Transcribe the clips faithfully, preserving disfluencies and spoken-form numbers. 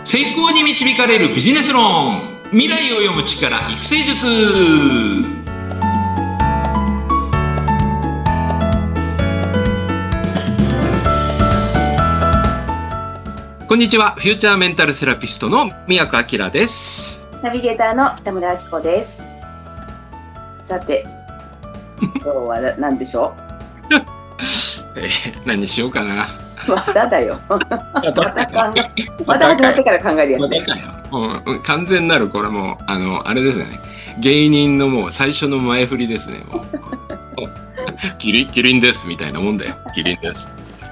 成功に導かれるビジネス論、未来を読む力、育成術。こんにちは。フューチャーメンタルセラピストの宮古明です。 ナビゲーターの北村明子です。さて今日は何でしょうえー、何にしようかな。 まただよまた考えまた始まってから考えるやつね。 まうん、完全なるこれもうあのあれですね、芸人のもう最初の前振りですね。もうキリキリンですみたいなもんだよ。キリンです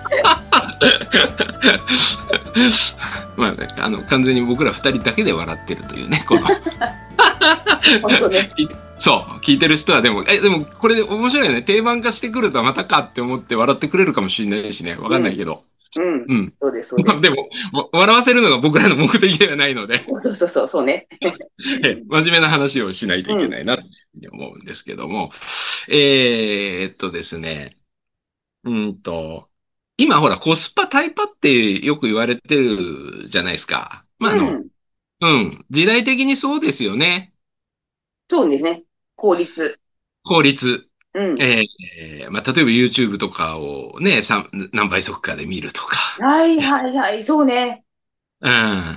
まあ、ね、あの完全に僕らふたりだけで笑ってるというね、この本当ね。 そう聞いてる人はでもえでもこれ面白いよね。定番化してくるとまたかって思って笑ってくれるかもしれないしね、わかんないけど、 うん、うん、 うん、 そうですそうです。 でも笑わせるのが僕らの目的ではないので、 そうそうそうそうね真面目な話をしないといけないなって思うんですけども、うん、えー、っとですね、うんと今ほらコスパタイパってよく言われてるじゃないですか。まああの、 うん、 うん、時代的にそうですよね。 そうですね。効率。 効率。 うん。 えーまあ、例えば YouTube とかをね、さん何倍速かで見るとか。 はいはいはい、そうね。 うん。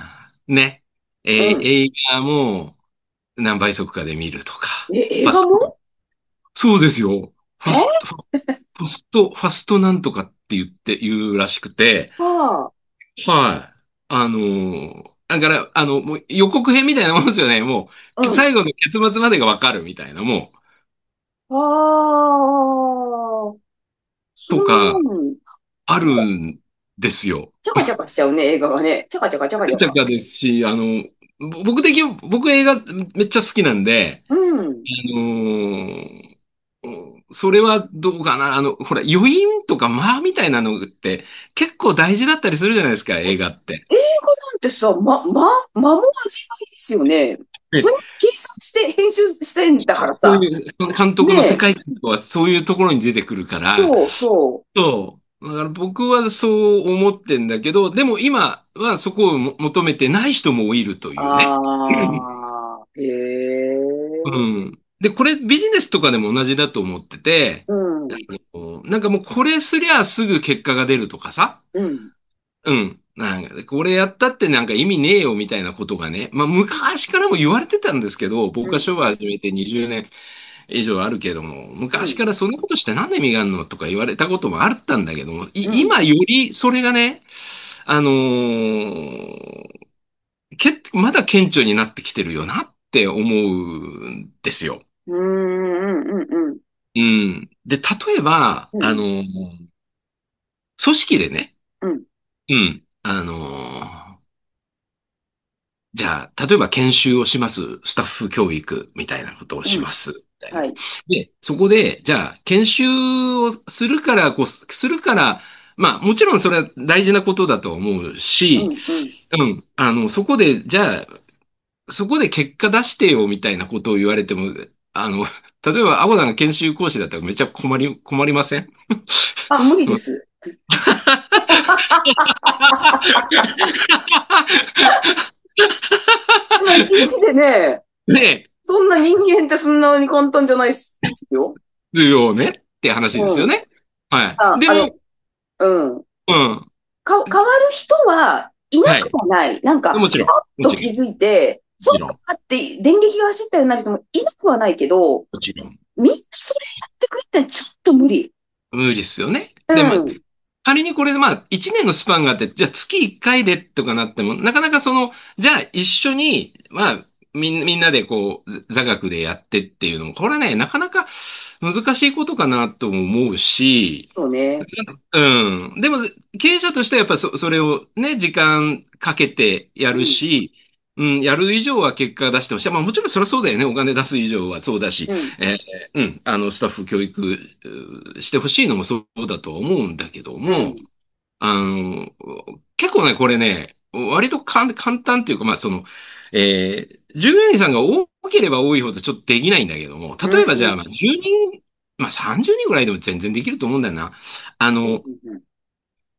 ね。えーうん。 映画も何倍速かで見るとか。 え、映ファスト。 画も？ そうですよ。ファスえト、ファスト、ファストなんとかって言って言うらしくて、 ははい。あのーだから、あの、もう予告編みたいなもんですよね。もあ、 う、 うん。 最後の結末までがわかるみたいな、もう、 ああ、そとか、 んなん、 あるんですよ。 ちゃかちゃかしちゃうね、映画がね。ちゃかちゃかちゃかちゃか。 豊かですし、あの、ぼ僕的に、僕映画めっちゃ好きなんで、 うん。 あのーうんそれはどうかな。あの、ほら、余韻とか間みたいなのって結構大事だったりするじゃないですか、映画って。 映画なんてさ、ま、ま、間も味わいですよね。そで、 れ計算して編集してんだからさ。 そういう監督の世ねえ。 界観とはそういうところに出てくるから、 そうそそう。だから僕はそう思ってんだけど、でも今はそこをも求めてない人もいるとう。 いうね。 ああ、へうえ。 ん。で、これビジネスとかでも同じだと思ってて、 うん、 あのなんかもうこれすりゃすぐ結果が出るとかさ、 うん、 うん。なんか、これやったってなんか意味ねえよみたいなことがね、まあ昔からも言われてたんですけど、僕うん、 は商売始めてにじゅうねん以上あるけども、 うん、 昔からそんなことして何の意味があるのとか言われたこともあったんだけども、いうん、 今よりそれがね、あのーけ、まだ顕著になってきてるよなって思うんですよ。 うん、うん、うん、 うん。で、例えば、 うん、 あのー組織でね、 うん、 うん。あのーじゃあ、例えば研修をします。スタッフ教育みたいなことをうん、 します。みたいな。 はい。 で、そこで、じゃあ、研修をするから、こう、するから、まあ、もちろんそれは大事なことだと思うし、 うん、うん。 うん。あの、そこで、じゃあ、そこで結果出してよ、みたいなことを言われても、あの、例えば、アゴさんが研修講師だったらめっちゃ困り、困りません？ あ、無理です。まあ、一日でね、 ねそんな人間ってそんなに簡単じゃないっすよ。 え、よねって話ですうん。 よね。はい。 あ、あの、 でも、 うん。 うん。 か、変わる人はいなくはい。 はない。なんか、 もちろん。 パッもちろん。 と気づいて、そうもちろん。 かって電撃が走ったようになる人もいなくはないけど、 もちろん。 みんなそれやってくれってちょっと無理。 無理っすよね。 うでも、 ん。 仮にこれでまあ、一年のスパンがあって、じゃあ月一回でとかなっても、なかなかその、じゃあ一緒に、まあ、みんみんなでこう、座学でやってっていうのも、これはね、なかなか難しいことかなとも思うし、 そうね。 うん。でも、経営者としてはやっぱそ、それをね、時間かけてやるうん。 し、うん、やる以上は結果出してほしい。まあもちろんそれはそうだよね。お金出す以上はそうだし、 うん。 えーうん、あの、スタッフ教育うしてほしいのもそうだと思うんだけども、 うん。 あの、結構ね、これね、割とかん簡単っていうか、まあその、えー従業員さんが多ければ多いほどちょっとできないんだけども、 うん。 例えばじゃあ、 うん。 まあじゅうにん、まあさんじゅうにんぐらいでも全然できると思うんだよな。あの、 うん。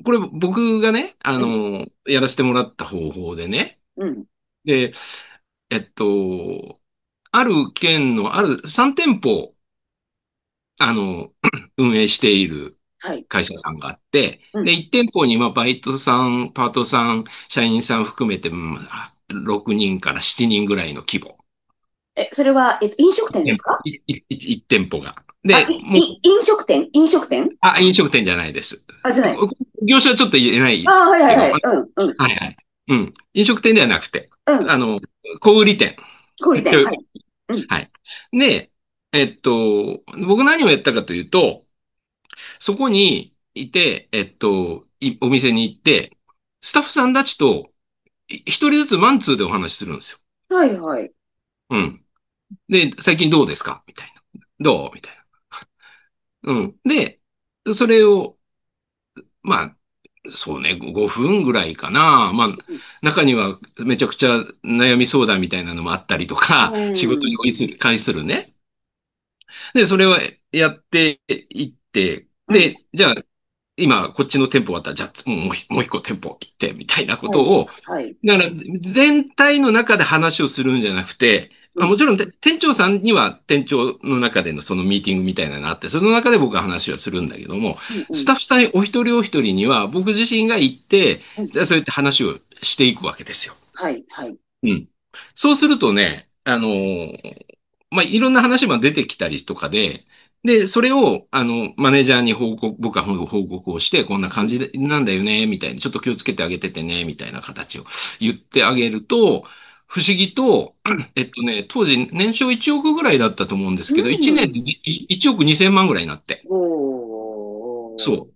これ僕がね、あはい。 の、やらせてもらった方法でね。 うん。 で、えっと、ある県のあるさん店舗、あの、運営しているはい。 会社さんがあって、で、 うん。 いち店舗にはバイトさん、パートさん、社員さん含めて、まあろくにんからしちにんぐらいの規模。 え、それは、えっと、飲食店です店舗、 か？ いいいち店舗が。 あ、 で、 い、 もう、 い、飲食店飲食店？ あ、飲食店じゃないです。 あ、じゃない。 こ業種はちょっと言えないあ、 ですけど、 はいはいはい。うん、うん、 はいはい。うん。飲食店ではなくて、 うん。 あの、小売店。 小売店。はい。うん、 はい。で、えっと、僕何をやったかというと、そこにいて、えっと、いお店に行って、スタッフさんたちと、い一人ずつマンツーでお話しするんですよ。 はいはい。 うん。で、最近どうですかみたいな。どうみたいな。うん。で、それを、まあ、そうね、ごふんぐらいかな。まあ、 うん、 中にはめちゃくちゃ悩み相談みたいなのもあったりとか、仕事にうん、 対する、対するね。で、それをやっていって、 うん。 で、じゃあ、今、こっちの店舗終わったら、じゃあ、もう一もう一個店舗を切って、みたいなこはい、 とを、 はい。 だから、全体の中で話をするんじゃなくて、あ、 うん、 もちろん、て店長さんには店長の中でのそのミーティングみたいなのがあって、その中で僕は話はするんだけども、 うん、うん、 スタッフさんお一人お一人には僕自身が行って、 うん。 じゃあそうやって話をしていくわけですよ。 はい、はい。 うん。そうするとね、あのーまあ、いろんな話も出てきたりとかで、で、それを、あの、マネージャーに報告、僕は報告をして、こんな感じでなんだよね、みたいに、ちょっと気をつけてあげててね、みたいな形を言ってあげると、不思議と、 うん、 えっとね、当時年商いちおくぐらいだったと思うんですうけど、いちねんでん。 いちおくにせん万ぐらいになって。 おー。 そう。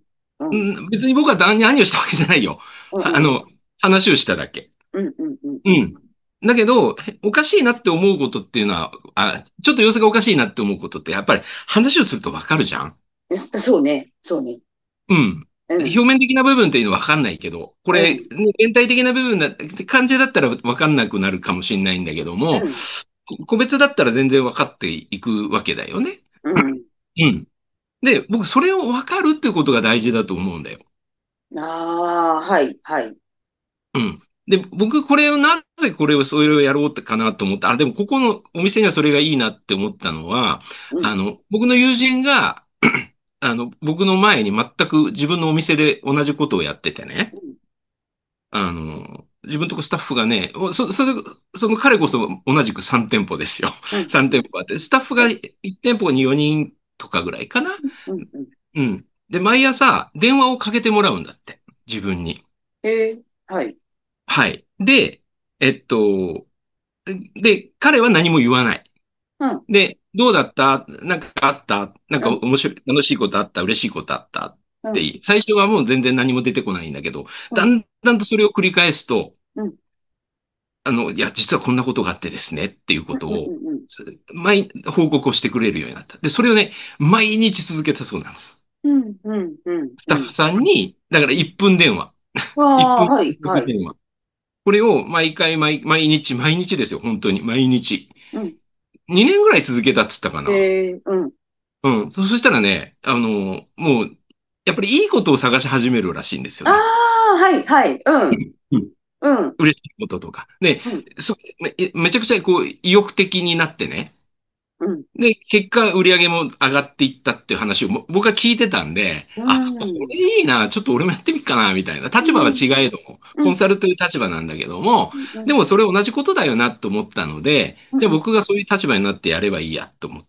うん、 うん別に僕は何何をしたわけじゃないよ。 うん、うん、 あの、話をしただけ。 うん、うん、うん、うん。 うん。だけど、へおかしいなって思うことっていうのは、あ、ちょっと様子がおかしいなって思うことって、やっぱり話をするとわかるじゃん。 えそそうね、そうね。 うん。 うん、 表面的な部分っていうのはわかんないけど、これ、 うん、 ね全体的な部分だって感じだったらわかんなくなるかもしれないんだけども、 うん、 こ個別だったら全然わかっていくわけだよね。 うん。 うん。で、僕、それをわかるっていうことが大事だと思うんだよ。 ああ、はい、はい。 うん。で、僕、これをなぜこれを、それをやろうってかなと思った。あ、でも、ここのお店にはそれがいいなって思ったのは、 うん、 あの、僕の友人が、あの、僕の前に全く自分のお店で同じことをやっててね。 うん、 あの、自分のとこスタッフがね、おそ、それ、その彼こそ同じくさん店舗ですよ。 うん、 さん店舗あって、スタッフがはい。 いち店舗によにんとかぐらいかな。 うん、うん。 うん。で、毎朝電話をかけてもらうんだって。自分に。 ええ、はい。 はい。で、えっと、で、彼は何も言わない。 うん、 で、どうだったなんかあったなんかうん、 面白い、楽しいことあった嬉しいことあったっうん、 て、最初はもう全然何も出てこないんだけど、 うん、 だんだんとそれを繰り返すと、 うん、 あの、いや、実はこんなことがあってですねっていううん、 ことを、 うん、 毎、報告をしてくれるようになった。で、それをね、毎日続けたそうなんです。 うん、うん、うん、うん。 スタッフさんに、だからいっぷん電話。 あ 1 あ、 分はい、はい。 電話。これを毎回毎、毎日、毎日ですよ、本当に、毎日。 うん。 にねんぐらい続けたって言ったかな。 ええ、うん。 うん。そそしたらね、あの、もう、やっぱりいいことを探し始めるらしいんですよあね。 あ、はい、はい。うん、 うん。 うん、 嬉しいこととか。で、 うん、 そ、め、めちゃくちゃこう、意欲的になってね。 うん、 で、結果、売り上げも上がっていったっていう話をも僕は聞いてたんで、 うあ、こん、 れいいな、ちょっと俺もやってみっかな、みたいな。立場はうん、 違えども、 うん、 コンサルという立場なんだけども、 うん、 でもそれ同じことだよなと思ったので、 うん、 じゃあ僕がそういう立場になってやればいいやと思って、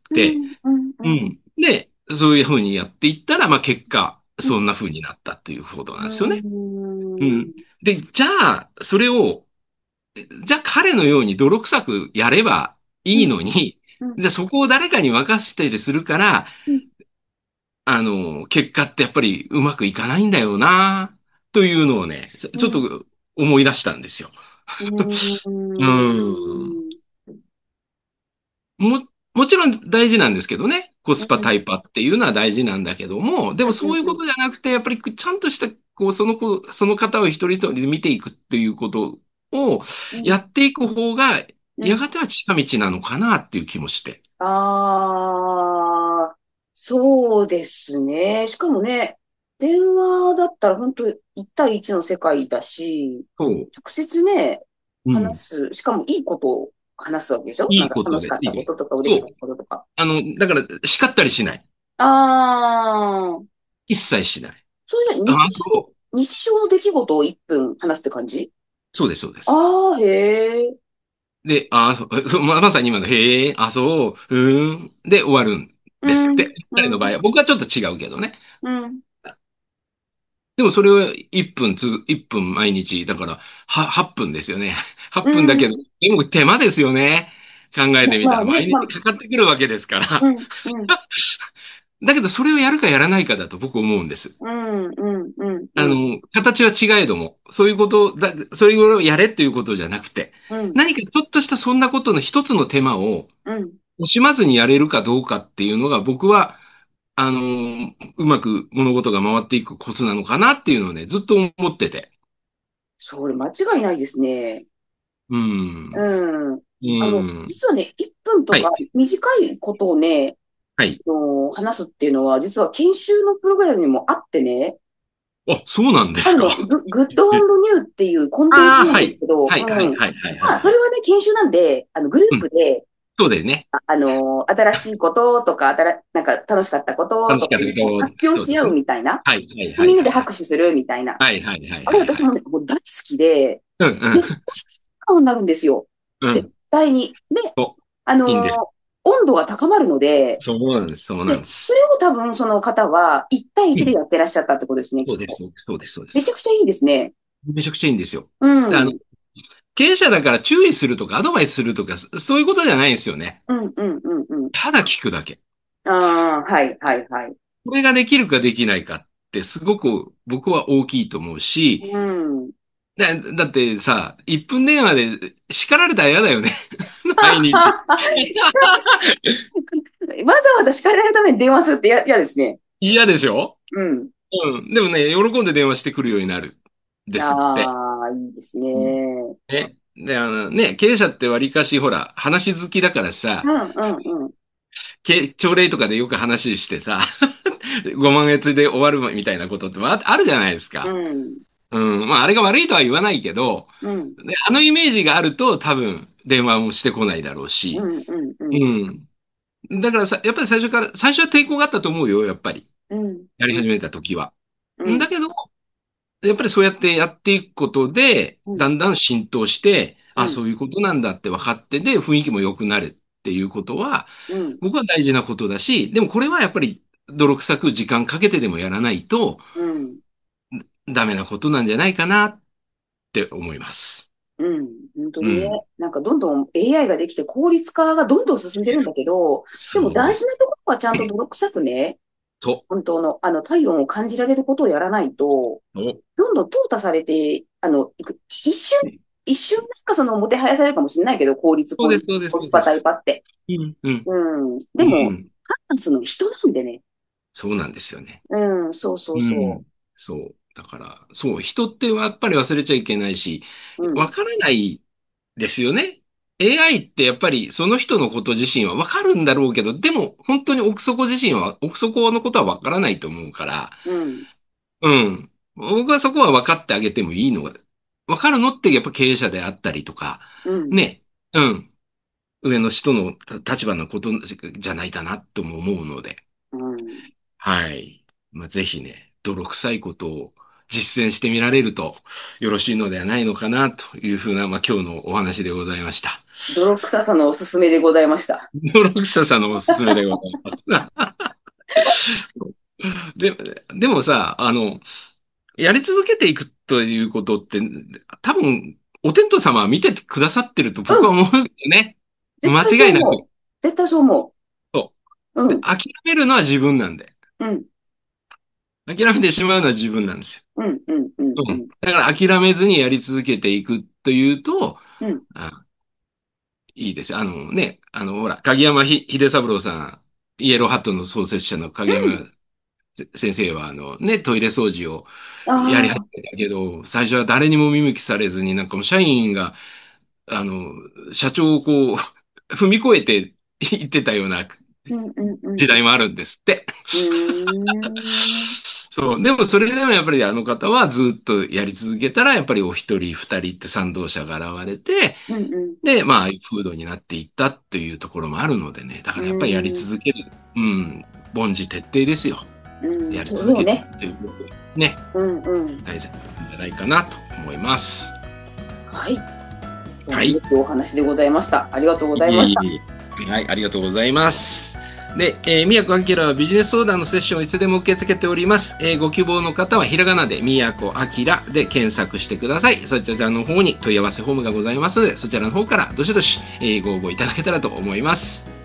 うん、うん、うん、 うん。で、そういうふうにやっていったら、まあ結果、そんなふうになったっていうことなんですよね。うん。で、じゃあ、それを、じゃあ彼のように泥臭くやればいいのに、じゃあそこを誰かに任せたりするから、あの、結果ってやっぱりうまくいかないんだよな、というのをね、ちょちょっと思い出したんですよ。ううん。 ん、 も、もちろん大事なんですけどね。コスパうん、 タイパっていうのは大事なんだけども、でもそういうことじゃなくて、やっぱりちゃんとした、こう、その子、その方を一人一人で見ていくっていうことをやっていく方が、やがては近道なのかなっていう気もして。 ああ、そうですね。しかもね、 電話だったら本当一対一の世界だし、 そう。 直接ね、 うん。 話す、しかもいいことを話すわけでしょ？なんかいいことで、 楽しかったいいこと。 こととか嬉しかっそう。 たこととか。 あの、だから、叱ったりしない。 ああ、 一切しない。 それじゃあ、 日常、 そう。 日常の出来事をいっぷん話すって感じ？ そうです、そうです。 ああー、へえ。 で、あ、そうま、まさに今の、へえ、あ、そう、うーん。で、終わるんうん、 ですって。 うん、 彼の場合は。僕はちょっと違うけどね。 うん。 でもそれをいっぷんつづ、いっぷん毎日、だから、は、はっぷんですよね。8 う分だけど、 ん。 でも手間ですよね。考えてみたら、 まあね、 毎日まあ、 かかってくるわけですから。 うん、うん、 だけど、それをやるかやらないかだと僕思うんです。 うん、うん、うん、うん、 あの、形は違えども、そういうことだ、それをやれっていうことじゃなくて、 うん、 何かちょっとしたそんなことの一つの手間をうん。 惜しまずにやれるかどうかっていうのが僕は、あの、うまく物事が回っていくコツなのかなっていうのをね、ずっと思ってて。 それ間違いないですね。 うん。 うん。 うあの、 ん。 実はね、いっぷんとかはい。 短いことをね、 はい。 あの話すっていうのは、実は研修のプログラムにもあってね、 あ、そうなんですか。 あるの、グ、グッドえニューっていうコンテンツああ、 なんはい。 ですけど、 はい、はい、 うん。 はい、はい、はい。 まあ、そはい。 れはね、研修なんで、あの、グルうん。 ープで、 そうだよね。 あ、あの新しいこととか、あたら、なんか楽しかったこと楽しかったとかいうのをこと、 発表し合うそうですね。 みたいな。 はい、はい、 で、 はい、 みんなではい、はい。 拍手するみたいな。 はい、はい、はい、 あれ、 はい、はい。 私もね、もう大好きで、 うん、 絶対うん。 顔になるんですよ。絶うん。 対に。で、 そう。 あのいいんです。 ー温度が高まるので、 そうなんです、そうなんで、 です。 それを多分その方はいち対いちでうん。 やってらっしゃったってことですね、きそうです、 っと。 そうです、そうです。 めちゃくちゃいいですね。 めちゃくちゃいいんですよ。 うであの、 ん。 経営者だから注意するとかアドバイスするとか、そそういうことじゃないんですよね。 うん、うん、うん、うん。 ただ聞くだけ。 ああ、はい、はい、はい。 これができるかできないかってすごく僕は大きいと思うし、 うん。 だ、だってさ、いっぷん電話で叱られたら嫌だよね。毎日。 わざわざ叱られるために電話するって嫌嫌ですね。 嫌でしょ？ うん。 うん。でもね、喜んで電話してくるようになる。ですって。 ああ、いいですうん。 ね。 ね。で、あのね、経営者ってわりかし、ほら、話好きだからさ、 うん、うん、うん。 け朝礼とかでよく話してさ、ごまん円で終わるみたいなことってああるじゃないですうか。 ん、 うん。まあ、あれが悪いとは言わないけど、 うん、 であのイメージがあると多分電話もしてこないだろうし。 うん、うん、うん、 うん。だからさ、やっぱり最初から、最初は抵抗があったと思うよ、やっぱり。 うん、うん、 やり始めた時は。 うん、 んだけど、やっぱりそうやってやっていくことで、 うん、 だんだん浸透して、あ、 うん、 そういうことなんだって分かって、で、雰囲気も良くなるっていうことは、 うん、 僕は大事なことだし、でもこれはやっぱり泥臭く時間かけてでもやらないとうん。 ダメなことなんじゃないかなって思います。 うん、本当にね。 うん。 なんかどんどん エーアイ ができて効率化がどんどん進んでるんだけど、でもそうです。 大事なところはちゃんと泥臭くね、 そ本当の、あの、体温を感じられることをやらないと、 う。おどんどん淘汰されて、あの、いく、一瞬、一瞬なんかその、もてはやされるかもしれないけど、効率、効率、 そうです、そうです、 コスパ、タイそうです。 パって。 うん、うん、 うん。 うでも、 ん。 判断するの人なんでね。 そうなんですよね。 うん、そうそうそうん。そう。だから、そう、人ってやっぱり忘れちゃいけないし、 う。うん、 わからないですよね。エーアイ ってやっぱりその人のこと自身はわかるんだろうけど、でも本当に奥底自身は、奥底のことはわからないと思うから、 うん、 うん。僕はそこは分かってあげてもいいのが、分かるのってやっぱ経営者であったりとか、 うん、 ね、うん。上の人の立場のことじゃないかなとも思うので、 うん。 はい。まあ、ぜひね、泥臭いことを実践してみられるとよろしいのではないのかなというふうな、まあ、今日のお話でございました。 泥臭さのおすすめでございました。 泥臭さのおすすめでございます。で、でもさ、あの、やり続けていくということって、多分、お天道様は見てくださってると僕はうん、 思うんですよね。 絶対そ間違いなく。 う思う。絶対そう思そう。 う。で、 うん、 諦めるのは自分なんで。 うん、 諦めてしまうのは自分なんですうん、うん、うん、 よ。うん。 うん、 だから諦めずにやり続けていくというと、 うん、 あ、いいですよ。あのね、あの、ほら、影山ひ秀三郎さん、イエローハットの創設者の影山先生は、あのね、トイレ掃除をやり始ああ、 めたけど、最初は誰にも見向きされずに、なんかもう社員が、あの、社長をこう、踏み越えて言ってたようなうん、うん、うん、 時代もあるんですって。 うーん。 そう。でもそれでもやっぱりあの方はずっとやり続けたら、やっぱりお一人二人って賛同者が現れて、 うんうで、まあ、ああいう風土になっていったっていうところもあるのでね。だかん。 らやっぱりやりうん。 続ける。うん。凡事徹底ですよ。 うん。 やり続けるそうね。 ということでね、 うんうん。 大切なんじゃないかなと思います。 はい。そうはい。 いうお話でございました。ありがとうございました。 いえいえはい、ありがとうございます。で、えー、宮古明はビジネス相談のセッションをいつでも受け付けております。えー、ご希望の方はひらがなで宮古明で検索してください。そちらの方に問い合わせフォームがございますので、そちらの方からどしどし、えー、ご応募いただけたらと思います。